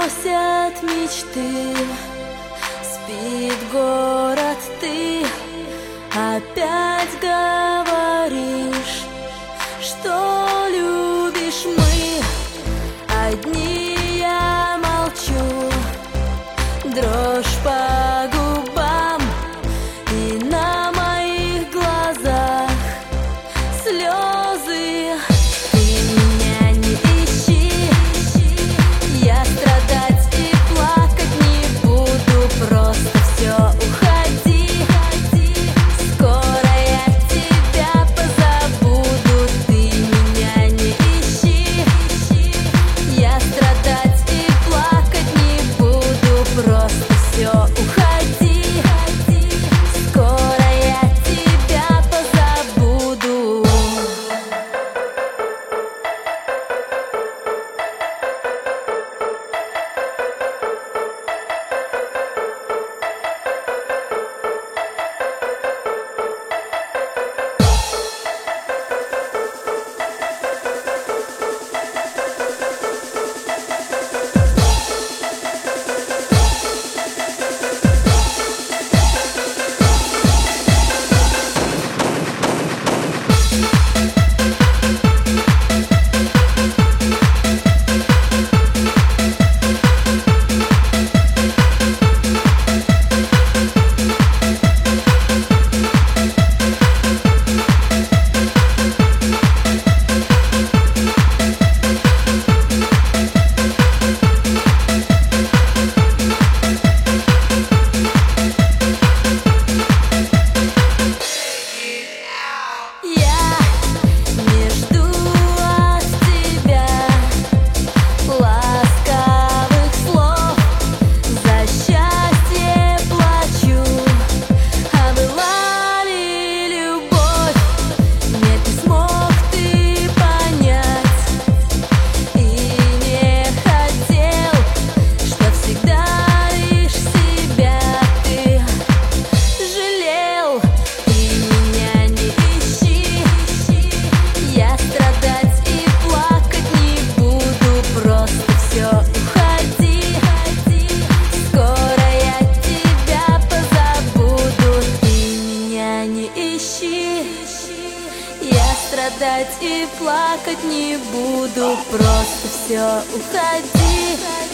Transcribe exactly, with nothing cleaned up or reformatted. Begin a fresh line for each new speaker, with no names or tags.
бросят мечты, спит город, ты опять говоришь, что любишь. Мы одни, я молчу, дрожь по губам, и на моих глазах слезы. Ты меня не ищи, я страдать и плакать не буду, просто все уходи. Скоро я тебя позабуду. Ты меня не ищи, я страдать и плакать не буду, просто все уходи. Скоро я тебя позабуду. Я страдать и плакать не буду, просто все уходи.